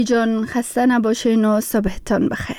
جان خسته نباشین و صبحتان بخیر.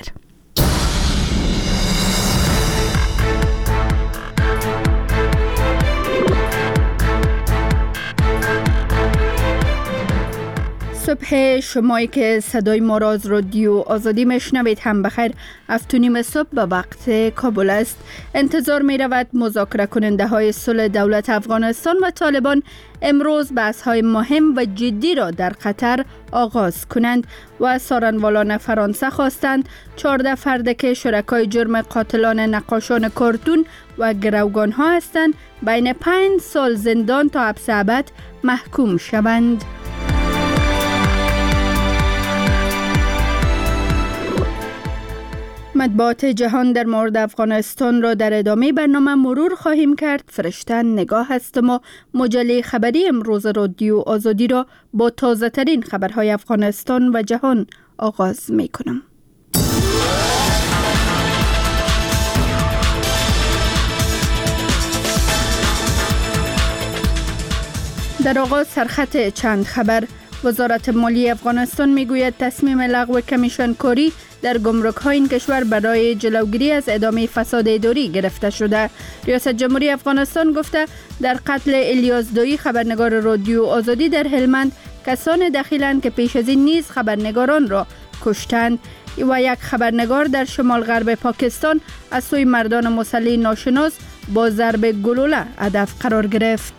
صبح شمایی که صدای ما را از رادیو آزادی میشنوید هم بخیر. 7:30 صبح به وقت کابل است. انتظار می رود مذاکره کننده های صلح دولت افغانستان و طالبان امروز بحث های مهم و جدی را در قطر آغاز کنند و سارنوالان فرانسه خواستند 14 فرد که شرکای جرم قاتلان نقاشان کارتون و گروگان ها هستند بین 5 سال زندان تا حبس ابد محکوم شوند. مطبوعات جهان در مورد افغانستان را در ادامه برنامه مرور خواهیم کرد. فرشته نگاه هستم و مجله خبری امروز رادیو آزادی را با تازه ترین خبرهای افغانستان و جهان آغاز می کنم. در آغاز سرخط چند خبر. وزارت مالی افغانستان میگوید تصمیم لغو کمیشن کاری در گمرک‌های این کشور برای جلوگیری از ادامه فساد اداری گرفته شده. ریاست جمهوری افغانستان گفته در قتل الیاس دویی خبرنگار رادیو آزادی در هلمند کسان دخیلند که پیش از این نیز خبرنگاران را کشتند و یک خبرنگار در شمال غرب پاکستان از سوی مردان مسلح ناشناس با ضرب گلوله هدف قرار گرفت.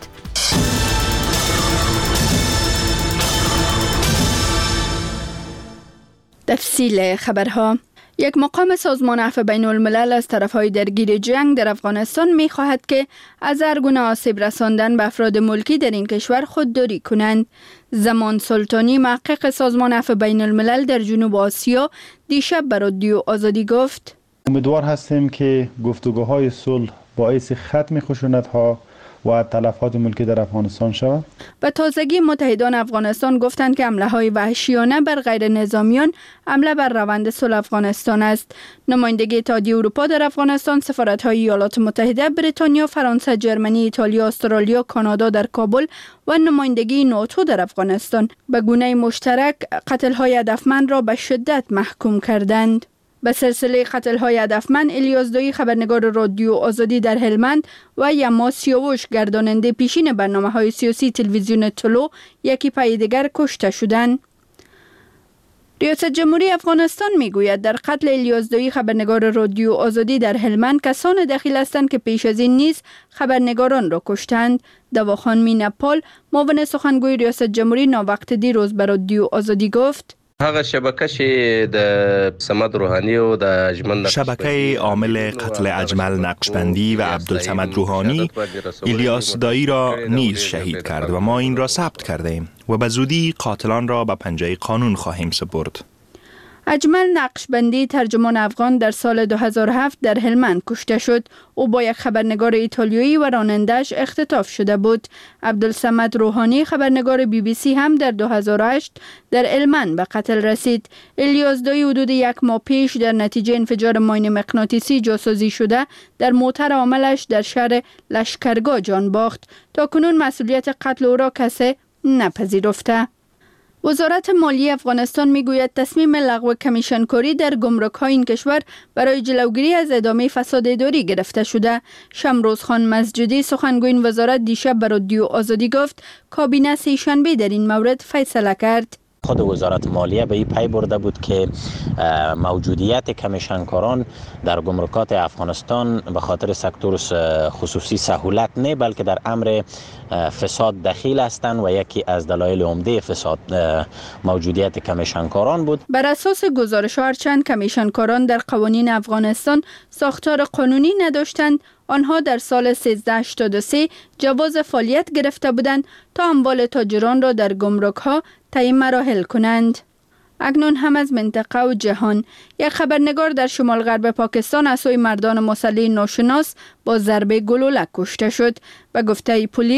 تفصیل خبرها. یک مقام سازمان عفو بین الملل از طرفهای درگیر جنگ در افغانستان می خواهد که از هر گونه آسیب رساندن به افراد ملکی در این کشور خودداری کنند. زمان سلطانی محقق سازمان عفو بین الملل در جنوب آسیا دیشب به رادیو آزادی گفت: امیدوار هستیم که گفتگوهای صلح باعث ختم خشونت‌ها و تلفات ملکی در افغانستان شود. به تازگی متحدان افغانستان گفتند که حمله‌های وحشیانه بر غیر نظامیان حمله بر روند صلح افغانستان است. نمایندگی اتحادیه اروپا در افغانستان، سفارت‌های ایالات متحده، بریتانیا، فرانسه، ژرمنی، ایتالیا، استرالیا، کانادا در کابل و نمایندگی ناتو در افغانستان به گونه مشترک قتل‌های هدفمند را به شدت محکوم کردند. به سلسله قتل‌های هدفمند الیاس دویی خبرنگار رادیو آزادی در هلمند و یما سیاوش گرداننده پیشین برنامه‌های سیاسی تلویزیون طلوع یکی پای دیگر کشته شدند. ریاست جمهوری افغانستان میگوید در قتل الیاس دویی خبرنگار رادیو آزادی در هلمند کسان دخیل هستند که پیش از این نیز خبرنگاران را کشتند. دواخان مینپال معاون سخنگوی ریاست جمهوری ناوقت دیروز به رادیو آزادی گفت: هغه شبکه چې د صمد روحانی و د اجمل شبکه عامل قتل اجمل نقشبندی و عبدالصمد روحانی الیاس دایی را نیز شهید کرد و ما این را ثبت کرده ایم و به زودی قاتلان را به پنجه قانون خواهیم سپرد. اجمل نقشبندی ترجمان افغان در سال 2007 در هلمند کشته شد. او با یک خبرنگار ایتالیایی و راننده‌اش اختطاف شده بود. عبدالصمد روحانی خبرنگار BBC هم در 2008 در هلمند به قتل رسید. الیاس دویی حدود 1 ماه پیش در نتیجه انفجار ماین مغناطیسی جاسازی شده در موتر عاملش در شهر لشکرگاه جان باخت. تاکنون مسئولیت قتل او را کسی نپذیرفته. وزارت مالی افغانستان میگوید تصمیم لغو کمیشن کاری در گمرک‌های این کشور برای جلوگیری از ادامه فساد اداری گرفته شده. شمروز خان مسجدی سخنگوی این وزارت دیشب به رادیو آزادی گفت کابینه سه‌شنبه در این مورد فیصله کرد. خود وزارت مالیه به این پی برده بود که موجودیت کمیشنکاران در گمرکات افغانستان به خاطر سکتور خصوصی سهولت نه بلکه در امر فساد دخیل هستند و یکی از دلایل عمده فساد موجودیت کمیشنکاران بود. بر اساس گزارش هرچند کمیشنکاران در قوانین افغانستان ساختار قانونی نداشتند، آنها در سال 1383 جواز فعالیت گرفته بودند تا اموال تاجران را در گمرک‌ها طی مراحل کنند. اکنون هم از منطقه و جهان. یک خبرنگار در شمال غرب پاکستان از سوی مردان مسلح ناشناس با ضربه گلوله کشته شد. به گفته پلیس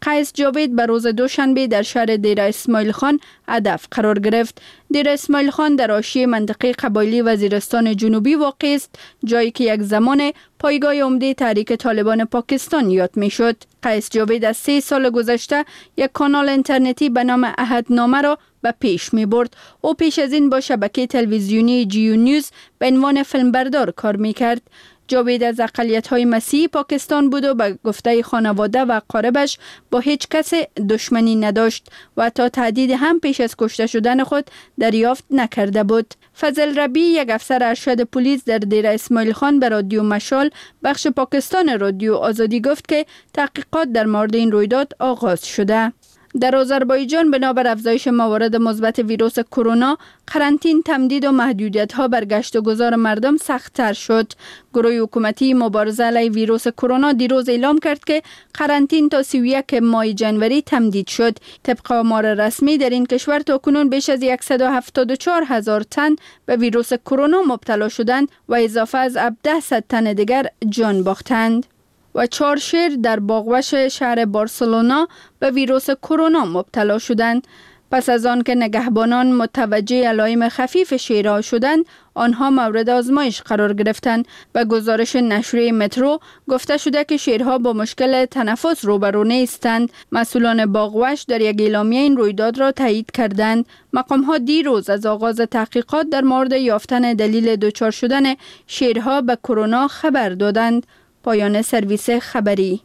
قیس جاوید به روز دوشنبه در شهر دیر اسماعیل خان هدف قرار گرفت. دیر اسماعیل خان در حاشیه منطقه قبایلی وزیرستان جنوبی واقع است، جایی که یک زمان پایگاه عمده تحریک طالبان پاکستان یاد می شد. قیس جاوید از 3 سال گذشته یک کانال اینترنتی به نام عهدنامه را به پیش می برد. او پیش از این با شبکه تلویزیونی جیو نیوز به عنوان فیلمبردار کار می کرد. جاوید از اقلیت‌های مسیحی پاکستان بود و به گفته خانواده و اقاربش با هیچ کس دشمنی نداشت و حتی تهدید هم پیش از کشته شدن خود دریافت نکرده بود. فضل ربی، یک افسر ارشد پلیس در دیر اسماعیل خان، به رادیو مشال بخش پاکستان رادیو آزادی گفت که تحقیقات در مورد این رویداد آغاز شده. در آذربایجان بنابر افزایش موارد مثبت ویروس کرونا، قرنطین، تمدید و محدودیت‌ها بر گشت و گذار مردم سخت‌تر شد. گروه حکومتی مبارزه علیه ویروس کرونا دیروز اعلام کرد که قرنطین تا 31 ماه جنوری تمدید شد. طبق آمار رسمی در این کشور تاکنون بیش از 174,000 تن به ویروس کرونا مبتلا شدند و اضافه از 1700 تن دیگر جان باختند. و 4 شیر در باغوش شهر بارسلونا به ویروس کرونا مبتلا شدند. پس از آن که نگهبانان متوجه علائم خفیف شیرها شدند، آنها مورد آزمایش قرار گرفتند. به گزارش نشریه مترو گفته شده که شیرها با مشکل تنفس روبرو نیستند. مسئولان باغوش در یک اعلامیه این رویداد را تایید کردند. مقام‌ها دیروز از آغاز تحقیقات در مورد یافتن دلیل دچار شدن شیرها به کرونا خبر دادند. پایان سرویس خبری.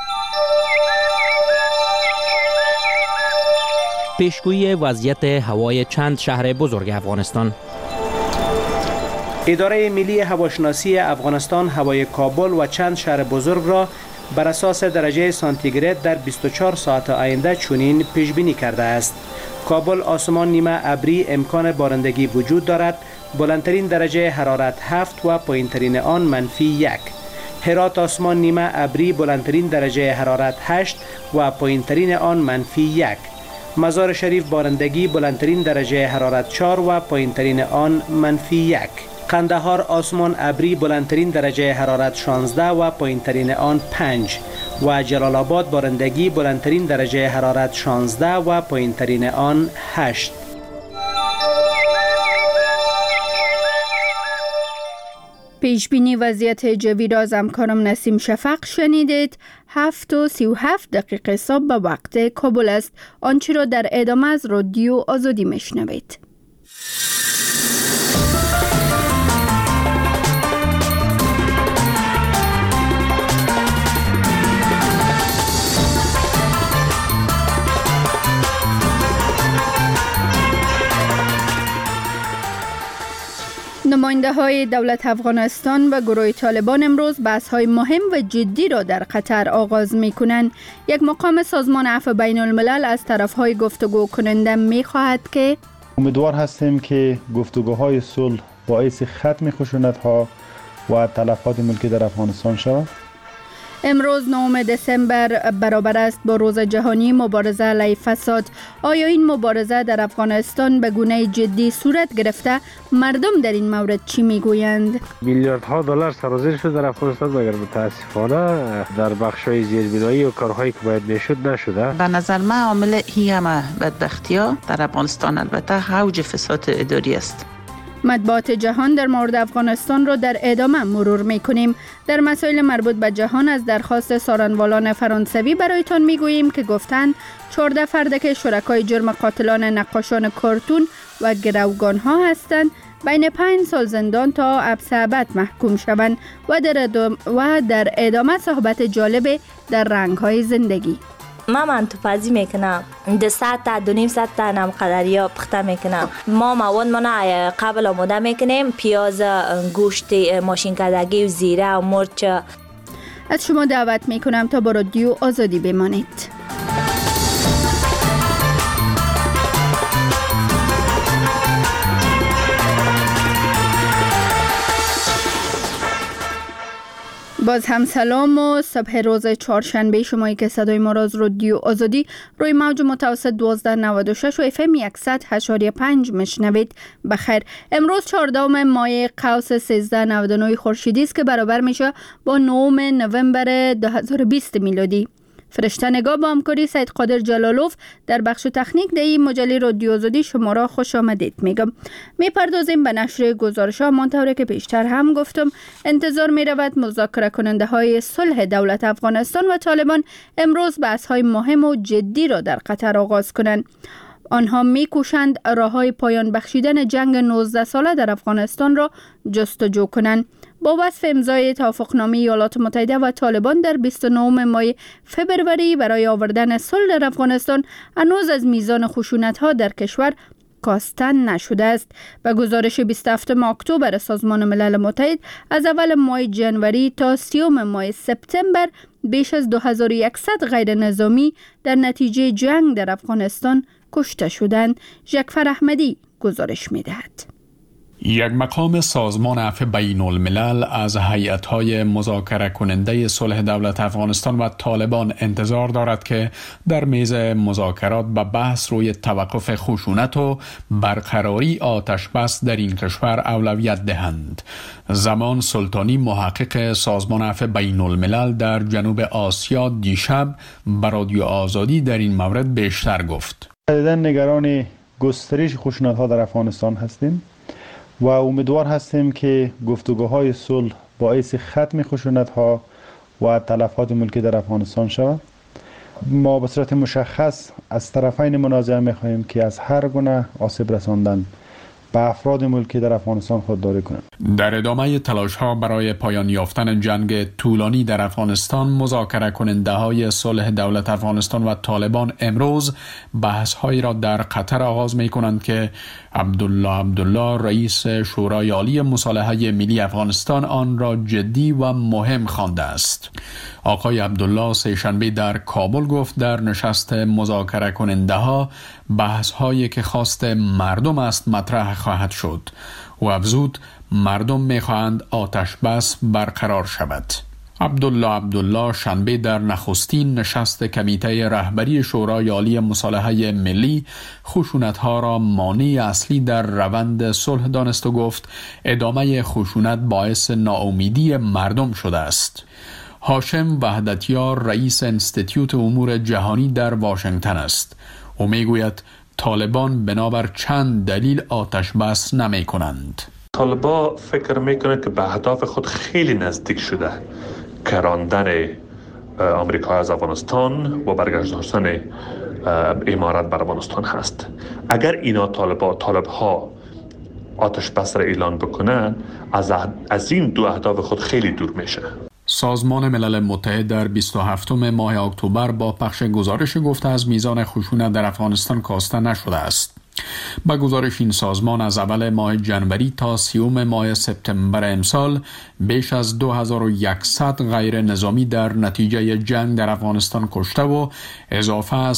پیشگویی وضعیت هوای چند شهر بزرگ افغانستان. اداره ملی هواشناسی افغانستان هوای کابل و چند شهر بزرگ را بر اساس درجه سانتیگراد در 24 ساعت آینده چنین پیش بینی کرده است. کابل آسمان نیمه ابری، امکان بارندگی وجود دارد. بلندترین درجه حرارت 7 و پایینترین آن -1. هرات آسمان نیمه ابری، بلندترین درجه حرارت 8 و پایینترین آن -1. مزار شریف بارندگی، بلندترین درجه حرارت 4 و پایینترین آن -1. قندهار آسمان ابری، بلندترین درجه حرارت 16 و پایینترین آن 5. و جلال آباد بارندگی، بلندترین درجه حرارت 16 و پایینترین آن 8. پیش بینی وضعیت جوی را از همکارم نسیم شفق شنیدید. 7:37 صبح به وقت کابل است. آنچه را در ادامه از رادیو آزادی میشنوید. نماینده های دولت افغانستان و گروه طالبان امروز بحث های مهم و جدی را در قطر آغاز می کنند. یک مقام سازمان عفو بین الملل از طرف های گفتگو کننده می خواهد که امیدوار هستیم که گفتگوهای صلح باعث ختم خشونت ها و تلفات ملکی در افغانستان شود. امروز 9 دسامبر برابر است با روز جهانی مبارزه علیه فساد. آیا این مبارزه در افغانستان به گونه جدی صورت گرفته؟ مردم در این مورد چی میگویند؟ میلیاردها دلار سرازیر شد در افغانستان، مگر متاسفانه در بخش‌های زیربنایی و کارهایی که باید میشد نشده. به نظر من عامل این همه بدبختی‌ها در افغانستان البته اوج فساد اداری است. مطبوعات جهان در مورد افغانستان را در ادامه مرور می‌کنیم. در مسائل مربوط به جهان از درخواست سارنوالان فرانسوی برایتان می‌گوییم که گفتند 14 فرد که شرکای جرم قاتلان نقاشان کارتون و گروگان‌ها هستند بین 5 سال زندان تا حبس ابد محکوم شوند و در ادامه صحبت جالب در رنگ‌های زندگی. من توپازی میکنم 200 تا 2.5 تا نم قدریا پخته میکنم. ما مواد منو قبل آماده میکنیم، پیاز، گوشت ماشین کردگی و زیره و مرچ. از شما دعوت میکنم تا با رادیو آزادی بمانید. باز هم سلام و صبح روز چهارشنبه شمایی که صدای ما را از رادیو آزادی روی موج متوسط 1296 و FM 100.5 میشنوید. بخیر. امروز 14 ماه قوس 1399 خورشیدی است که برابر میشه با 9 نوامبر 2020 میلادی. فرشته نگاه با همکاری سید قادر جلالوف در بخش تکنیک در این مجله رادیو آزادی شما را خوش آمدید میگم. میپردازیم به نشر گزارش ها. منطوری که پیشتر هم گفتم انتظار می رود مذاکره کننده های صلح دولت افغانستان و طالبان امروز بحث های مهم و جدی را در قطر آغاز کنند. آنها میکوشند راههای پایان بخشیدن جنگ 19 ساله در افغانستان را جستجو کنند. با وصف امضای توافقنامه ایالات متحده و طالبان در 29 ماه فبروری برای آوردن صلح در افغانستان هنوز از میزان خشونت‌ها در کشور کاستن نشده است. به گزارش 27 اکتبر سازمان ملل متحد از اول ماه جنوری تا 30 ماه سپتامبر بیش از 2100 غیر نظامی در نتیجه جنگ در افغانستان کشته شدند. جعفر احمدی گزارش می‌دهد. یک مقام سازمان عفو بین الملل از هیئت‌های مذاکره کننده صلح دولت افغانستان و طالبان انتظار دارد که در میز مذاکرات به بحث روی توقف خشونت و برقراری آتش بس در این کشور اولویت دهند. زمان سلطانی محقق سازمان عفو بین الملل در جنوب آسیا دیشب به رادیو آزادی در این مورد بیشتر گفت. نگران گسترش خشونت‌ها در افغانستان هستیم و امیدوار هستیم که گفتگوهای صلح باعث ختم خشونت‌ها و تلفات ملکی در افغانستان شود. ما به صورت مشخص از طرفین منازعه می‌خواهیم که از هر گونه آسیب رساندن به افراد ملکی در افغانستان خودداری کنند. در ادامه تلاش‌ها برای پایان یافتن جنگ طولانی در افغانستان، مذاکره کننده‌های صلح دولت افغانستان و طالبان امروز بحث‌هایی را در قطر آغاز می‌کنند که عبدالله رئیس شورای عالی مصالحه ملی افغانستان آن را جدی و مهم خوانده است. آقای عبدالله سه‌شنبه در کابل گفت در نشست مذاکره کننده‌ها بحث‌هایی که خواست مردم است مطرح خواهد شد و افزود مردم می‌خواهند آتش بس برقرار شود. عبدالله شنبه در نخستین نشست کمیته رهبری شورای عالی مصالحه ملی خشونت‌ها را مانع اصلی در روند صلح دانست و گفت ادامه خشونت باعث ناامیدی مردم شده است. هاشم وحدتیار رئیس انستیتیوت امور جهانی در واشنگتن است. او میگوید طالبان بنابر چند دلیل آتش بس نمی کنند. طالبان فکر میکنه که به اهداف خود خیلی نزدیک شده که راندن آمریکا از افغانستان و برگشتن امارات بر افغانستان هست. اگر اینا طالبها آتش بس را اعلان بکنن از این دو اهداف خود خیلی دور میشه. سازمان ملل متحد در 27 ماه اکتبر با پخش گزارش گفته از میزان خشونت در افغانستان کاسته نشده است. با گزارش این سازمان از اول ماه جنوری تا 30 ماه سپتامبر امسال بیش از 2100 غیر نظامی در نتیجه جنگ در افغانستان کشته و اضافه از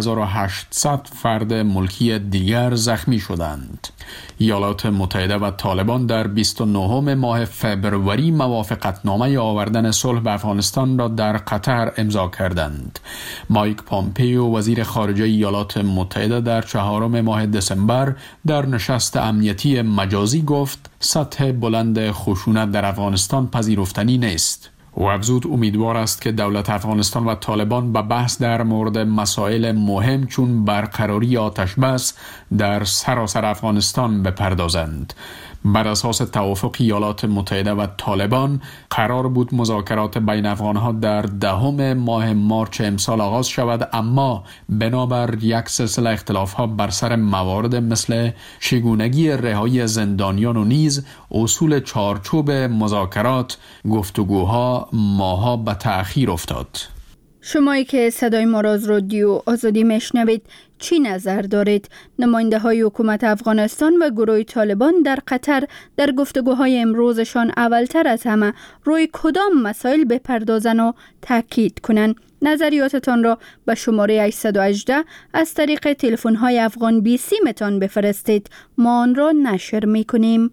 3800 فرد ملکی دیگر زخمی شدند. ایالات متحده و طالبان در 29 ماه فبروری موافقتنامه آوردن صلح به افغانستان را در قطر امضا کردند. مایک پامپیو وزیر خارجه ایالات متحده در 4 ماه دسامبر در نشست امنیتی مجازی گفت سطح بلند خشونت در افغانستان پذیرفتنی نیست. او افزود امیدوار است که دولت افغانستان و طالبان به بحث در مورد مسائل مهم چون برقراری آتش بس در سراسر افغانستان بپردازند. بر اساس توافق ایالات متحده و طالبان قرار بود مذاکرات بین افغانها در 10 ماه مارچ امسال آغاز شود، اما بنابر یک سلسله اختلافها بر سر موارد مثل چگونگی رهایی زندانیان و نیز اصول چارچوب مذاکرات گفتگوها ماها به تأخیر افتاد. شمایی که صدای ما را از رادیو آزادی میشنوید چی نظر دارید؟ نماینده های حکومت افغانستان و گروه طالبان در قطر در گفتگوهای امروزشان اولتر از همه روی کدام مسائل بپردازن و تاکید کنند؟ نظریاتتان را به شماره 818 از طریق تلفن های افغان بی سیمتان بفرستید. ما آن را نشر میکنیم.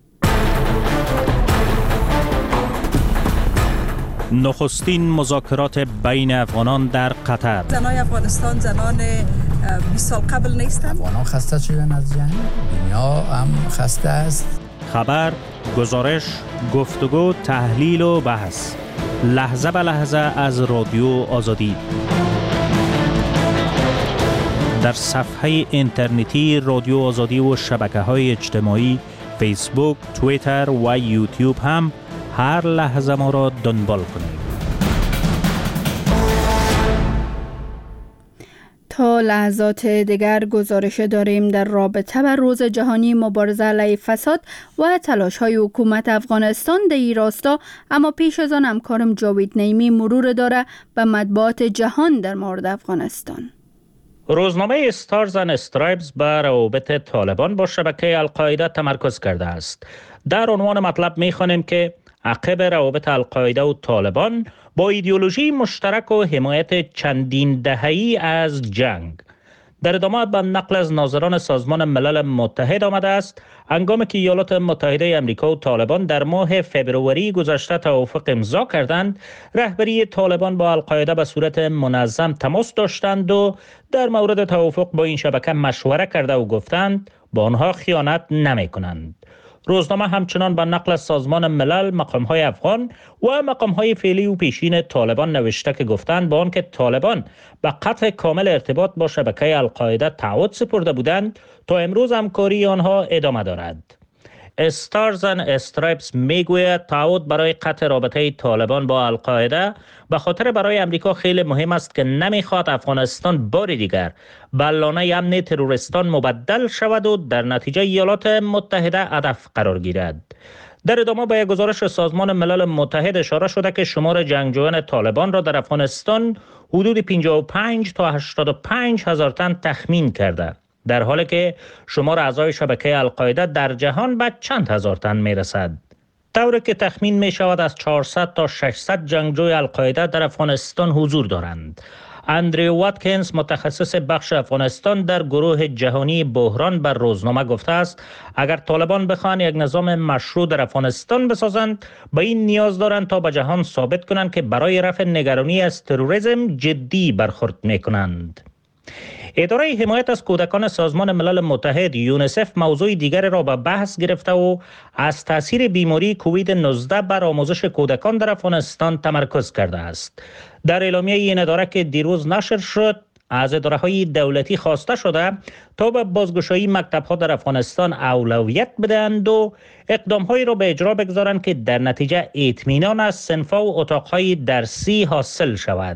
نخستین مذاکرات بین افغانان در قطر. زنای افغانستان زنان 20 سال قبل نیستند. افغانان خسته شدن از جنگ، دنیا هم خسته است. خبر، گزارش، گفتگو، تحلیل و بحث. لحظه به لحظه از رادیو آزادی. در صفحه اینترنتی رادیو آزادی و شبکه‌های اجتماعی فیسبوک، توییتر و یوتیوب هم هر لحظه ما را دنبال کنید. تا لحظات دیگر گزارش داریم در رابطه با روز جهانی مبارزه علیه فساد و تلاش‌های حکومت افغانستان در این راستا، اما پیش از آن همکارم جاوید نعیمی مرور داره به مطبوعات جهان در مورد افغانستان. روزنامه استارز اند استرایپز بر روابط طالبان با شبکه القاعده تمرکز کرده است. در عنوان مطلب می‌خوانیم که عقب روابط القاعده و طالبان با ایدئولوژی مشترک و حمایت چندین دهه‌ای از جنگ. در ادامه به نقل از ناظران سازمان ملل متحد آمده است هنگامی که ایالات متحده آمریکا و طالبان در ماه فبروری گذشته توافق امضا کردند، رهبری طالبان با القاعده به صورت منظم تماس داشتند و در مورد توافق با این شبکه مشوره کرده و گفتند با آنها خیانت نمی‌کنند. روزنامه همچنان با نقل از سازمان ملل، مقام‌های افغان و مقام‌های فعلی و پیشین طالبان نوشته که گفتند با آنکه طالبان به قطع کامل ارتباط با شبکه القاعده تعهد سپرده بودند، تا امروز همکاری آنها ادامه دارد. استارز اند استرایپز میگوید تعهد برای قطع رابطه طالبان با القاعده به خاطر برای امریکا خیلی مهم است که نمیخواد افغانستان بار دیگر به لانه امن تروریستان مبدل شود و در نتیجه ایالات متحده هدف قرار گیرد. در ادامه به گزارش سازمان ملل متحد اشاره شده که شمار جنگجویان طالبان را در افغانستان حدود 55 تا 85 هزار تن تخمین کرده، در حالی که شمار اعضای شبکه القاعده در جهان به چند هزار تن می رسد. طوری که تخمین می شود از 400 تا 600 جنگجوی القاعده در افغانستان حضور دارند. اندریو واتکینز متخصص بخش افغانستان در گروه جهانی بحران بر روزنامه گفته است اگر طالبان بخواهند یک نظام مشروع در افغانستان بسازند، به این نیاز دارند تا به جهان ثابت کنند که برای رفع نگرانی از تروریسم جدی برخورد می کنند. اداره حمایت از کودکان سازمان ملل متحد یونیسف موضوع دیگر را به بحث گرفته و از تاثیر بیماری کووید 19 بر آموزش کودکان در افغانستان تمرکز کرده است. در اعلامیه این اداره که دیروز نشر شد، از اداره‌های دولتی خواسته شده تا به بازگشایی مکتب‌ها در افغانستان اولویت بدهند و اقدام‌هایی را به اجرا بگذارند که در نتیجه اطمینان از صنف‌ها و اتاق‌های درسی حاصل شود.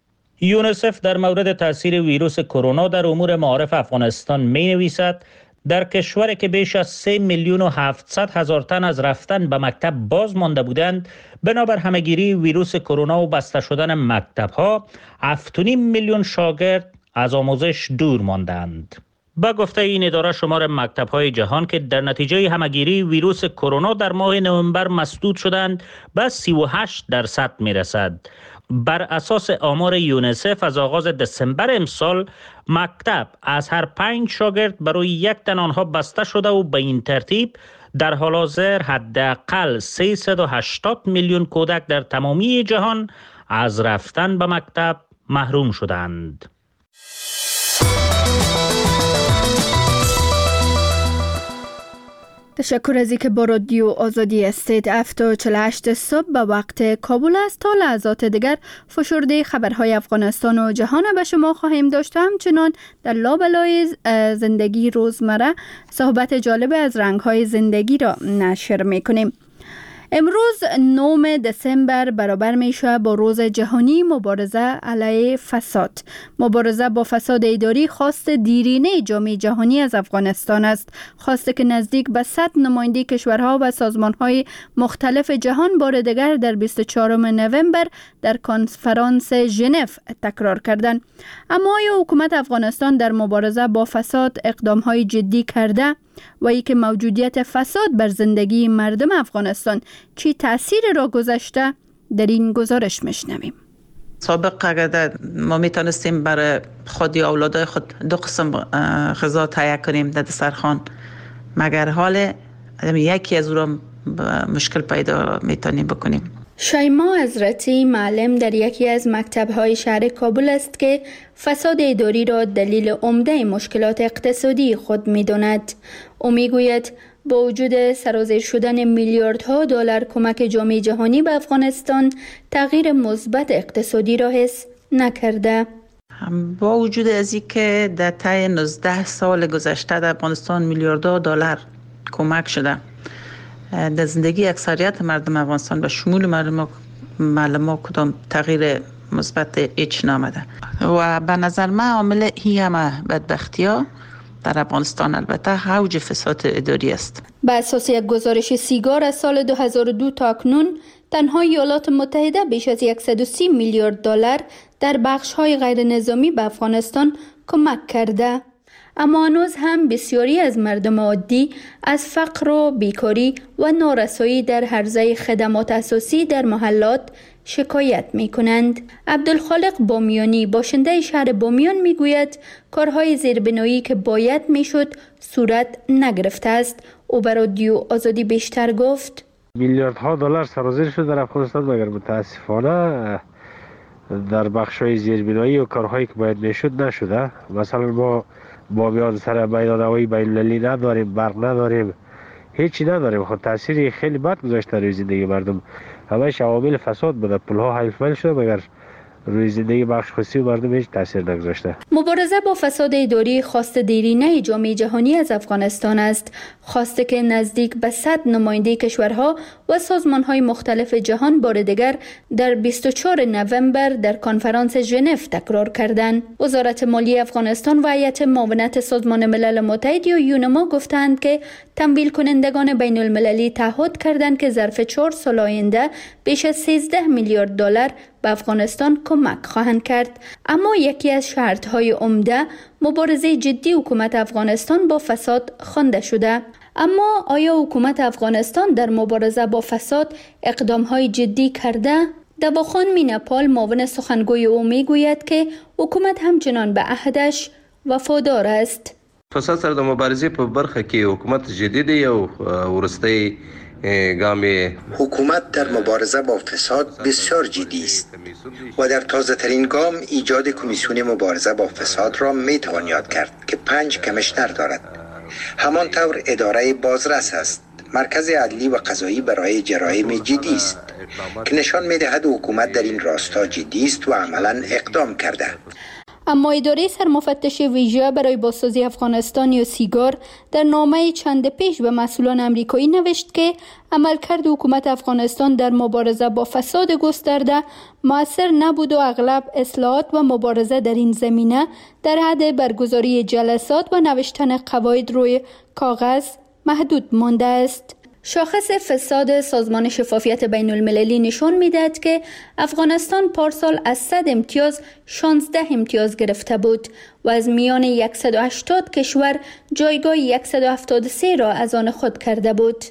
یونیسف در مورد تاثیر ویروس کرونا در امور معارف افغانستان می نویسد در کشوری که بیش از 3 میلیون و 700 هزار تن از رفتن به مکتب باز مانده بودند، بنابر همهگیری ویروس کرونا و بسته شدن مکتب‌ها 7.5 میلیون شاگرد از آموزش دور ماندند. با گفته این اداره شمار مکتب‌های جهان که در نتیجه همهگیری ویروس کرونا در ماه نوامبر مسدود شدند به 38% میرسد. بر اساس آمار یونیسف از آغاز دسامبر امسال مکتب از هر 5 شاگرد برای یک تن آنها بسته شده و به این ترتیب در حال حاضر حداقل 380 میلیون کودک در تمامی جهان از رفتن به مکتب محروم شدند. تشکر از اینکه با رادیو آزادی هستید. 7:48 صبح به وقت کابل است. تا لحظات دیگر فشرده خبرهای افغانستان و جهان به شما خواهیم داشت. همچنان در لابلای زندگی روزمره صحبت جالب از رنگهای زندگی را نشر میکنیم. امروز 9 دسامبر برابر میشه با روز جهانی مبارزه علیه فساد. مبارزه با فساد اداری خواست دیرینه جامعه جهانی از افغانستان است. خواسته که نزدیک به 100 نماینده کشورها و سازمانهای مختلف جهان بار دیگر در 24 نوامبر در کنفرانس ژنو تکرار کردند. اما آیا حکومت افغانستان در مبارزه با فساد اقدامهای جدی کرده و ای که موجودیت فساد بر زندگی مردم افغانستان چی تأثیر را گذاشته؟ در این گزارش میشنویم. سابق اگر ما میتونستیم برای خود یا اولادای خود 2 قسم غذا تهیه کنیم در دسترخوان، مگر حال یکی از او را مشکل پیدا میتونیم بکنیم. شیما حضرتی معلم در یکی از مکتب‌های شهر کابل است که فساد اداری را دلیل عمده مشکلات اقتصادی خود می‌داند. او می‌گوید با وجود سرازیر شدن میلیاردها دلار کمک جامعه جهانی به افغانستان، تغییر مثبت اقتصادی را حس نکرده. با وجود از اینکه در طی 19 سال گذشته در افغانستان میلیاردها دلار کمک شده، در زندگی اکثریت مردم افغانستان و شمول مردم کدام تغییر مثبت هیچ نامده و به نظر من عامل این همه بدبختی‌ها در افغانستان البته اوج فساد اداری است. بر اساس یک گزارش سیگار از سال 2002 تا اکنون تنها ایالات متحده بیش از 130 میلیارد دلار در بخش‌های غیر نظامی به افغانستان کمک کرده. اما هنوز هم بسیاری از مردم عادی از فقر و بیکاری و نارسایی در حوزه خدمات اساسی در محلات شکایت می کنند. عبدالخالق بامیانی باشنده شهر بامیان می گوید کارهای زیربنایی که باید می شد صورت نگرفته است. او بر رادیو آزادی بیشتر گفت میلیاردها دلار سرازیر شد در افغانستان، مگر متاسفانه در بخش‌های زیربنایی و کارهایی که باید می شد نشده. مثلا ما بامیان سر میدان هوایی بین‌المللی نداریم، برق نداریم، هیچی نداریم. خود تاثیری خیلی بد گذاشته روی زندگی مردم. همه عوامل فساد بوده، پل‌ها حیف مل شده مگر روی زندگی بخش خصوصی مردم هیچ تاثیر نگذاشته. مبارزه با فساد اداری خواست دیرینه جامعه جهانی از افغانستان است، خواسته که نزدیک به 100 نماینده کشورها و سازمان‌های مختلف جهان بار دیگر در 24 نوامبر در کنفرانس ژنو تکرار کردند. وزارت مالی افغانستان و هیئت معاونت سازمان ملل متحد یا یونما گفتند که تمویل کنندگان بین المللی تعهد کردند که ظرف 4 سال آینده بیش از 13 میلیارد دلار به افغانستان کمک خواهند کرد. اما یکی از شرط‌های عمده مبارزه جدی حکومت افغانستان با فساد خوانده شده. اما آیا حکومت افغانستان در مبارزه با فساد اقدام‌های جدی کرده؟ دواخان مینپال معاون سخنگوی او میگوید که حکومت همچنان به عهدش وفادار است. فساد سره د مبارزې په برخه کې حکومت جدي دی او ورستی حکومت در مبارزه با فساد بسیار جدی است و در تازه ترین گام ایجاد کمیسیون مبارزه با فساد را می توان یاد کرد که 5 کمیشنر دارد. همانطور اداره بازرس است. مرکز عدلی و قضایی برای جرایم جدی است که نشان می دهد حکومت در این راستا جدی است و عملا اقدام کرده. اما اداره سرمفتش ویژه برای بازسازی افغانستان یا سیگار در نامه چند پیش به مسئولان امریکایی نوشت که عملکرد حکومت افغانستان در مبارزه با فساد گسترده مؤثر نبود و اغلب اصلاحات و مبارزه در این زمینه در حد برگزاری جلسات و نوشتن قواعد روی کاغذ محدود مانده است. شاخص فساد سازمان شفافیت بین المللی نشان می‌دهد که افغانستان پارسال از 100 امتیاز 16 امتیاز گرفته بود و از میان 180 کشور جایگاه 173 را از آن خود کرده بود.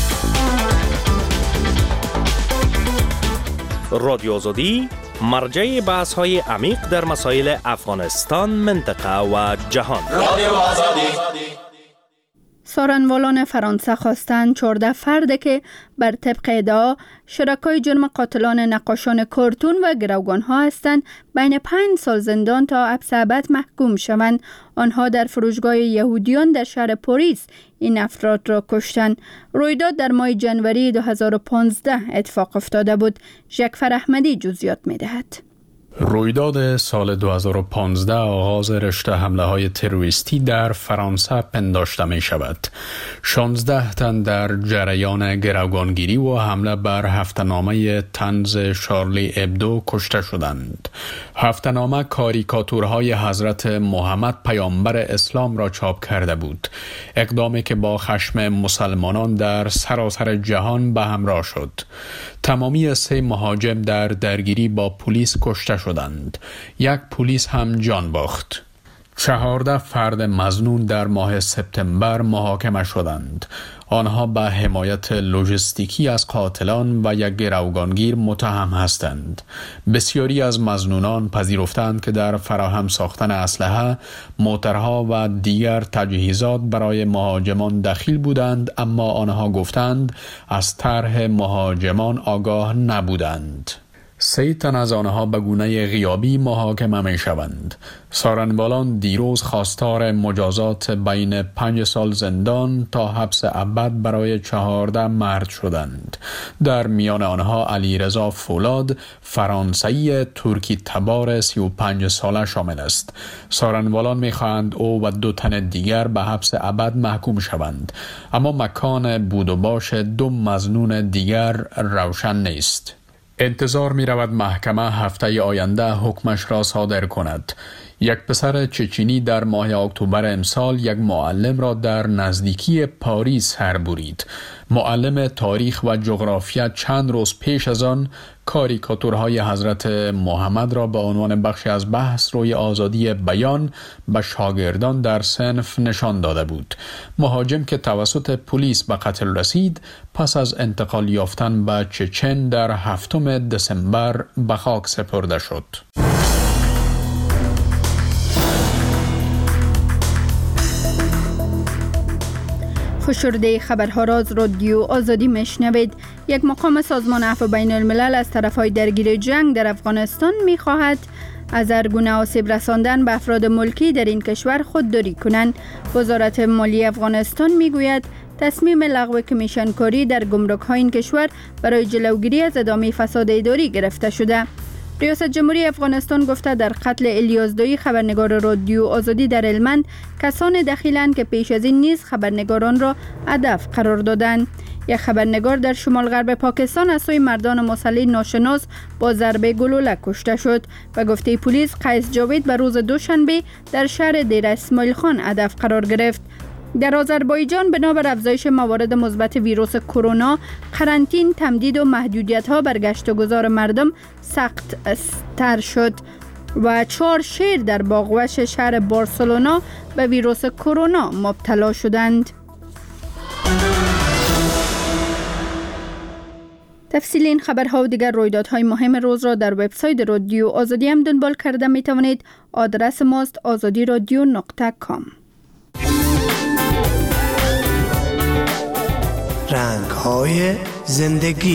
رادیو آزادی مرجع بحث‌های عمیق در مسائل افغانستان، منطقه و جهان. رادیو آزادی. سارنوالان فرانسه خواستند 14 فرد که بر طبق ادعا شرکای جرم قاتلان نقاشان کارتون و گروگانها هستند بین 5 سال زندان تا حبس ابد محکوم شوند. آنها در فروشگاه یهودیان در شهر پاریس این افراد را کشتند. رویداد در ماه جنوری 2015 اتفاق افتاده بود. ژکفر احمدی جزئیات می‌دهد. رویداد سال 2015 آغاز رشته حمله های تروریستی در فرانسه پنداشته می شود. 16 تن در جریان گروگانگیری و حمله بر هفته‌نامه طنز شارلی ابدو کشته شدند. هفته‌نامه کاریکاتورهای حضرت محمد پیامبر اسلام را چاپ کرده بود. اقدامی که با خشم مسلمانان در سراسر جهان به همراه شد. تمامی 3 مهاجم در درگیری با پلیس کشته شدند. 1 پلیس هم جان باخت. 14 فرد مظنون در ماه سپتامبر محاکمه شدند. آنها به حمایت لوجستیکی از قاتلان و یک گروگانگیر متهم هستند. بسیاری از مظنونان پذیرفتند که در فراهم ساختن اسلحه، موترها و دیگر تجهیزات برای مهاجمان دخیل بودند، اما آنها گفتند از طرح مهاجمان آگاه نبودند. 3 تن از آنها به گونه غیابی محاکمه می شوند. سارنوالان دیروز خواستار مجازات بین 5 سال زندان تا حبس ابد برای 14 مرد شدند. در میان آنها علیرضا فولاد، فرانسوی ترکی تبار 35 ساله شامل است. سارنوالان می خواهند او و 2 تن دیگر به حبس ابد محکوم شوند، اما مکان بود و باش 2 مظنون دیگر روشن نیست. انتظار می رود محکمه هفته آینده حکمش را صادر کند. یک پسر چچینی در ماه اکتبر امسال یک معلم را در نزدیکی پاریس سر برید. معلم تاریخ و جغرافیا چند روز پیش از آن کاریکاتورهای حضرت محمد را به عنوان بخشی از بحث روی آزادی بیان به شاگردان در صنف نشان داده بود. مهاجم که توسط پلیس به قتل رسید، پس از انتقال یافتن به چچن در 7 دسامبر به خاک سپرده شد. فشرده خبرها را از رادیو آزادی میشنوید. یک مقام سازمان عفو بین الملل از طرفهای درگیر جنگ در افغانستان میخواهد از هر گونه آسیب رساندن به افراد ملکی در این کشور خودداری کنند. وزارت مالی افغانستان میگوید تصمیم لغو کمیشن کاری در گمرک‌های این کشور برای جلوگیری از ادامه فساد اداری گرفته شده. ریاست جمهوری افغانستان گفته در قتل الیاس دایی خبرنگار رادیو آزادی در هلمند کسان دخیلند که پیش از این نیز خبرنگاران را هدف قرار دادند. یک خبرنگار در شمال غرب پاکستان از سوی مردان مسلح ناشناس با ضربه گلوله کشته شد و گفته پلیس قیس جاوید به روز دوشنبه در شهر دیر اسماعیل خان هدف قرار گرفت. در آذربایجان بنابر افزایش موارد مثبت ویروس کرونا، قرنطین، تمدید و محدودیت‌ها بر گشت و گذار مردم سخت تر شد و 4 شهر در باغوش شهر بارسلونا به ویروس کرونا مبتلا شدند. تفصیل این خبرها و دیگر رویدادهای مهم روز را در وبسایت رادیو آزادی هم دنبال کرده می توانید. آدرس ماست azadiradio.com. رنگ‌های زندگی.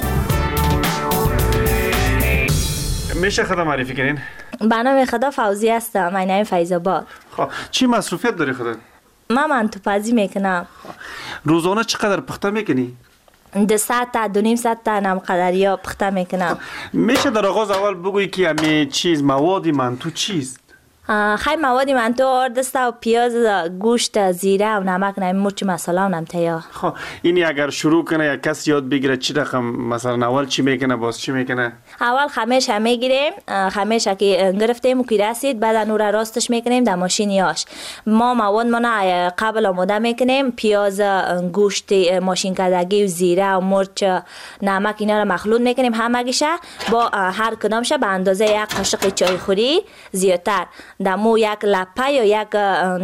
میشه خدا معرفی کنین؟ به نام خدا فوزی هستم. من نام فیض‌آباد. خب چی مصروفیت داری خدا؟ من تو پزی میکنم. روزانه چقدر پخته میکنی؟ 200 تا 200 تا نم قدریا پخته میکنم. میشه در آغاز اول بگویی که همه چیز موادی منتو چیست؟ خیلی موادی منتو آردسته و پیاز، گوشت، زیره و نمک، مرچ مساله و نمتیا. خب اینی اگر شروع کنه یا کسی یاد بگیره چی رقم مثلا اول چی میکنه باز چی میکنه؟ اول خمیش میگیریم، خمیش که گرفتیم و که رسید بعد نور راستش میکنیم در ماشین یاش. ما مواد مانا قبل آماده میکنیم، پیاز، گوشت ماشین کردگی و زیره و مرچ، نمک اینا رو مخلوط میکنیم همگیشه با هر کدامش به اندازه یک قاشق چای خوری زیادتر. دمو یک لپه یا یک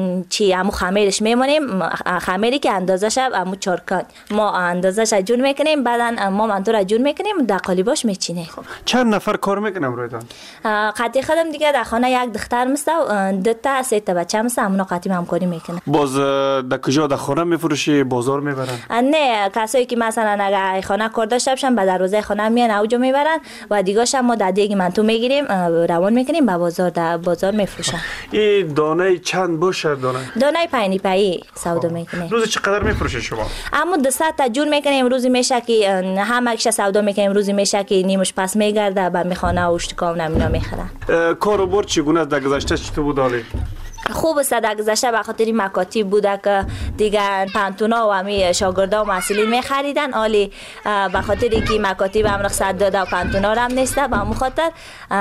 چی همو خمیرش میمونیم، خمیری که اندازش همو 4 کان ما اندازش جون میکنیم، بعدا ما منطور جون میکنیم در قالیباش میچینیم. چند نفر کار میکنم رویدان؟ قطعی خودم دیگه در خانه یک دختر مسته و 2 تا 3 تا بچه مسته همونا قطعی همکاری میکنه. باز در کجا در خانه میفروشی بازار میبرن؟ نه کسایی که مثلا اگر خانه کار داشته باشن به دروازه خانه میان اوجا میبرن و دیگه‌ش ما در دیگه منطور میگیریم روان میکنیم به بازار، در بازار میفروشن. این دانه چند باشه دانه پایینی پایی سودا میکنیم. روزی چقدر میفروشی شما؟ اما 200 تا جون میکنیم، روزی میشه که همه‌اش سودا میکنیم، روزی میشه که نیمش پس میگرده بعد میخوانه و اشتکام نمینا میخرن. کار و بر چگونه در گذشته چطور بود حالی؟ خوب است در گذشته به خاطر مکاتب بوده که دیگه پانتونا و همی شاگردا و مسئولین میخریدن، حالی به خاطر که مکاتب هم رخصت داده و پانتونا هم نیسته به همون خاطر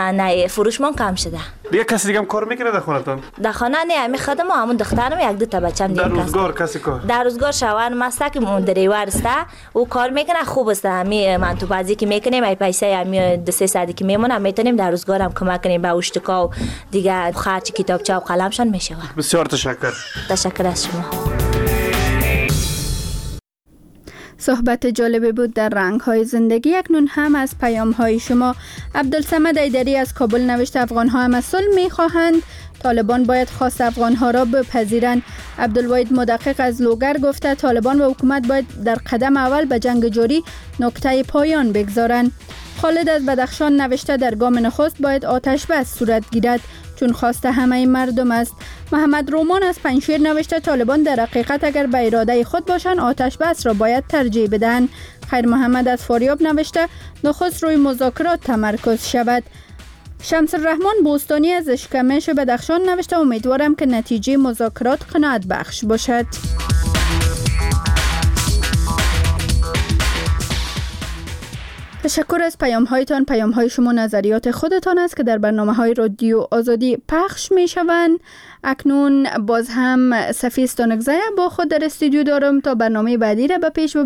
نه فروشمان کم شده. دیگه کسی دیگه هم کار میکنه در خانه‌تان؟ در خانه نه، همین خودم و همون دخترم 1-2 تا بچه‌م دیگه. در روزگار کسی کار؟ در روزگار شوهرم است که دریور است او کار میکنه. خوب است همین من تو بازی که میکنیم ای پیسه همین 2-3 ساعتی که میمونه میتونیم در روزگارم کمک کنیم به اشتکا و دیگه خرج کتابچه و قلمشان آسان می شود. بسیار تشکر. تشکر از شما. صحبت جالبی بود در رنگ‌های زندگی. اکنون هم از پیام‌های شما. عبدالصمد ایدری از کابل نوشته افغان‌ها هم از صلح می‌خواهند. طالبان باید خواست افغان‌ها را بپذیرند. عبدالواحد مدقق از لوگر گفته طالبان و حکومت باید در قدم اول به جنگ جاری نقطه پایان بگذارند. خالد از بدخشان نوشته در گام نخست باید آتش بس صورت گیرد چون خواست همه مردم است. محمد رومان از پنجشیر نوشته طالبان در حقیقت اگر به اراده خود باشند آتش بس را باید ترجیح بدهند. خیر محمد از فاریاب نوشته نخست روی مذاکرات تمرکز شود. شمس الرحمن بوستانی از اشکمش بدخشان نوشته امیدوارم که نتیجه مذاکرات قناعت بخش باشد. تشکر از پیام‌هایتان. پیام‌های شما نظریات خودتان است که در برنامه‌های رادیو آزادی پخش می‌شوند. اکنون باز هم صفی استانکزی با خود در استودیو دارم تا برنامه بعدی را به پیش